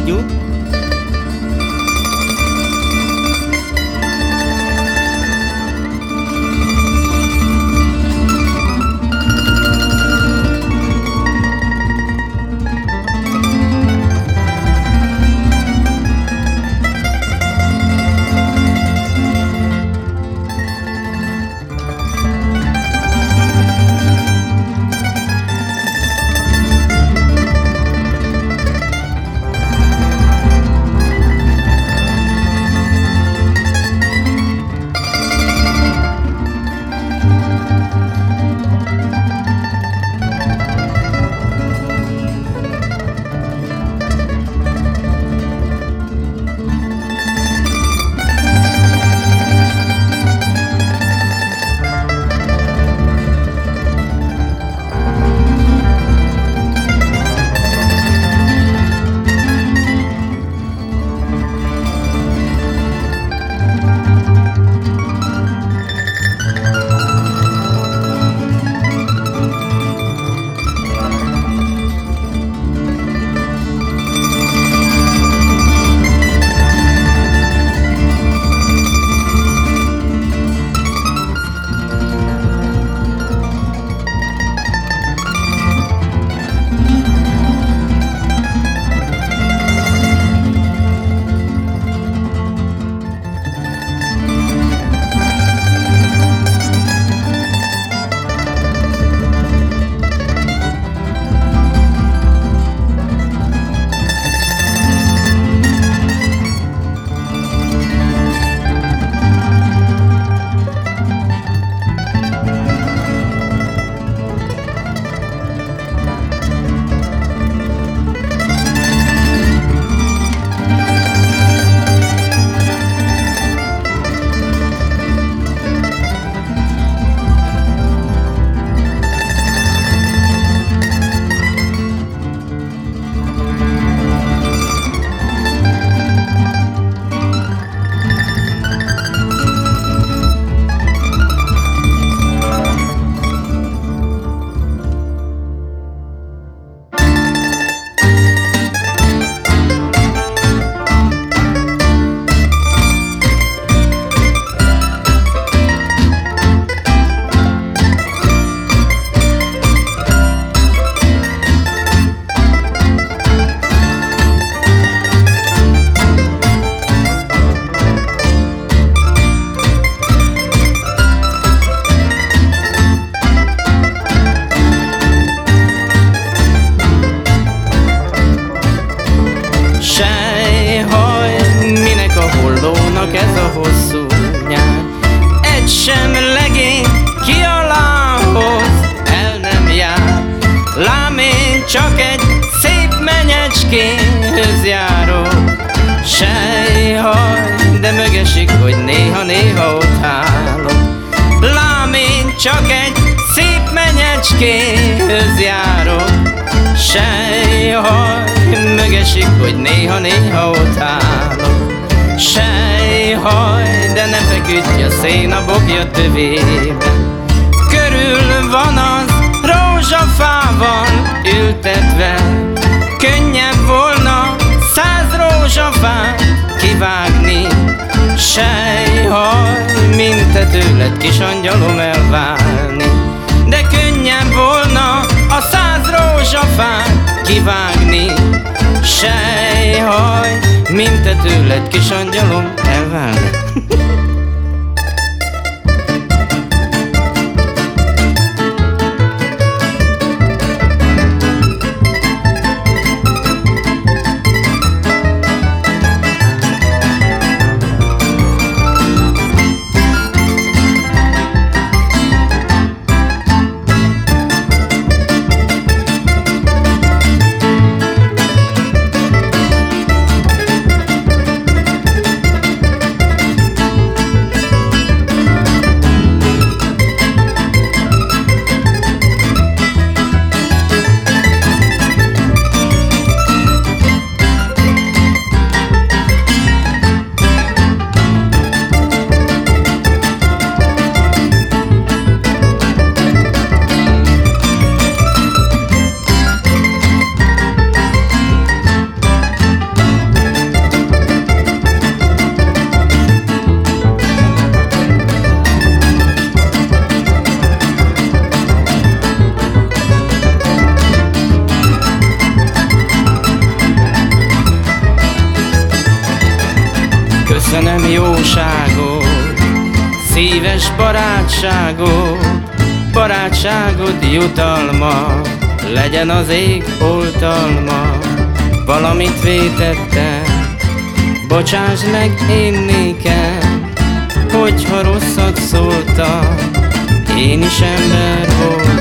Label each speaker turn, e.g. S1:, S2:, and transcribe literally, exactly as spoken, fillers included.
S1: kagylú. Ez a hosszú nyár, egy sem legény ki alához el nem jár. Lám én csak egy szép menyecskéhöz járok. Sejhaj, de mögesik, hogy néha-néha ott állok. Lám én csak egy szép menyecskéhöz járok. Sejhaj, mögesik, hogy néha-néha ott állok. Sejhaj, de ne feküdj a szén a bokja tövében. Körül van az rózsafával ültetve. Könnyebb volna száz rózsafát kivágni. Sejhaj, mint te tőled kis angyalom elválni. De könnyebb volna a száz rózsafát kivágni. Sejhaj, mint te tőled kis angyalom elválni. Köszönöm jóságot, szíves barátságot, barátságod jutalma, legyen az ég oltalma. Valamit vétettem, bocsáss meg én nékem, hogyha rosszat szóltam, én is ember voltam.